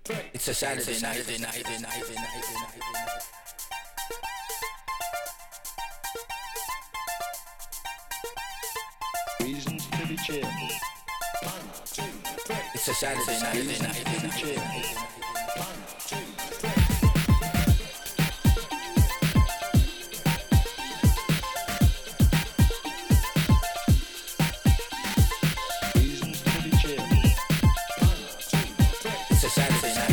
It's a Saturday night. Reasons to be cheerful. It's a Saturday night. Reasons to be cheerful. Reasons to be cheerful. It's a Saturday night.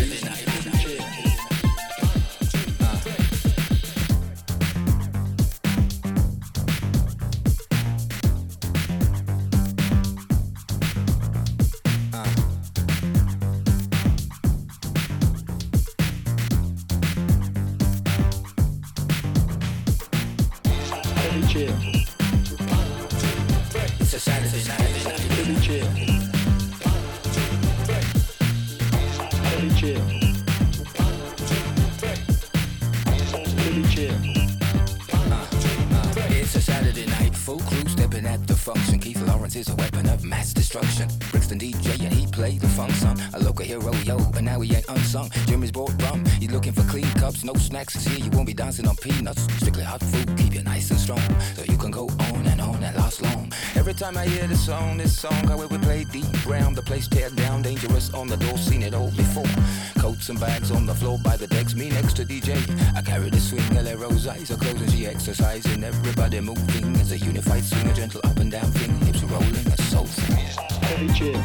It's a Saturday night. Pretty chill. Pretty chill. Pretty chill. It's a Saturday night, full crew stepping at the function. Keith Lawrence is a weapon of mass destruction. Brixton DJ and he played the funk song. A local hero, yo, but now he ain't unsung. Jimmy's bought rum, he's looking for clean cups. No snacks is here, you won't be dancing on peanuts. Strictly hot food, keep you nice and strong, so you can go on and last long. Every time I hear this song, how we play deep brown. The place teared down, dangerous on the door, seen it all before. Coats and bags on the floor by the decks, me next to DJ. I carry the swing, Lero's eyes are closed and she exercising. Everybody moving as a unified swing, a gentle up and down thing, hips rolling, a soul thing. Pretty chill.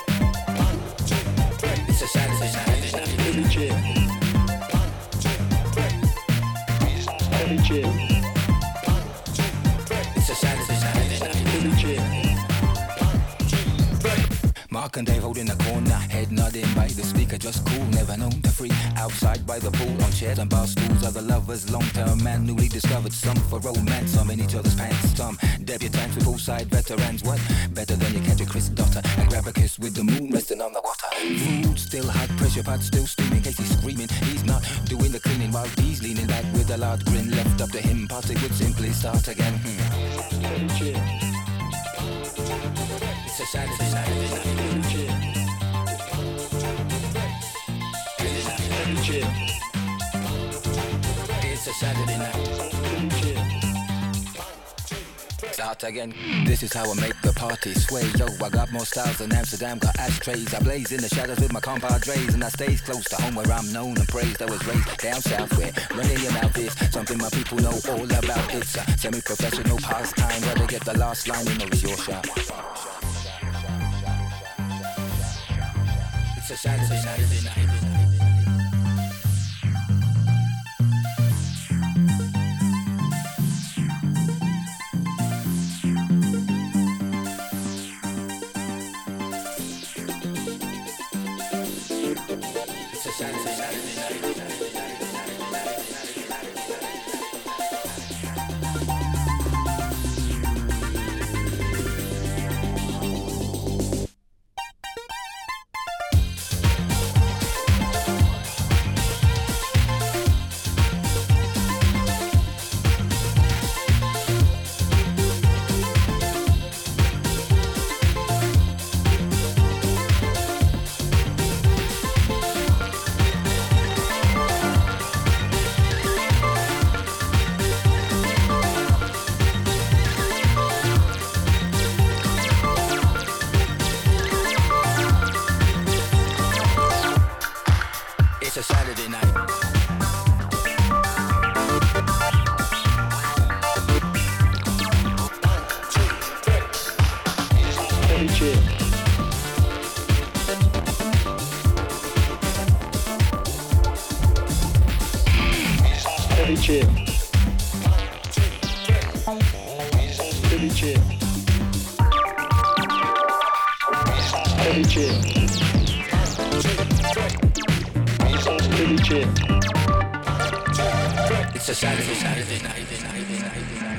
It's a Saturday night. Pretty chill. Pretty chill. It's a Saturday night. Pretty chill. Mark and Dave holding the corner, head nodding by the speaker, just cool, never known to free. Outside by the pool, on chairs and bar stools, other lovers, long-term man, newly discovered, some for romance, some in each other's pants, some debutantes with poolside veterans. What better than you catch a Chris Dotter and grab a kiss with the moon resting on the water? Food still hot, pressure pot still steaming, Casey screaming, he's not doing the cleaning while he's leaning back with a large grin left up to him. Party would simply start again. Pretty chill. It's a Saturday night. Pretty chill. Pretty chill. It's a Saturday night. Pretty chill. Start again. This is how I make the party sway. Yo, I got more styles than Amsterdam, got ashtrays. I blaze in the shadows with my compadres, and I stays close to home where I'm known and praised. I was raised down south where running your mouth is something my people know all about. It's a semi-professional pastime where they get the last line in it's your shot. It's a Saturday night. It's a Saturday night. It's a Saturday night. Pretty chill. Pretty chill. Pretty chill. Pretty chill. Pretty chill. It's a Saturday night.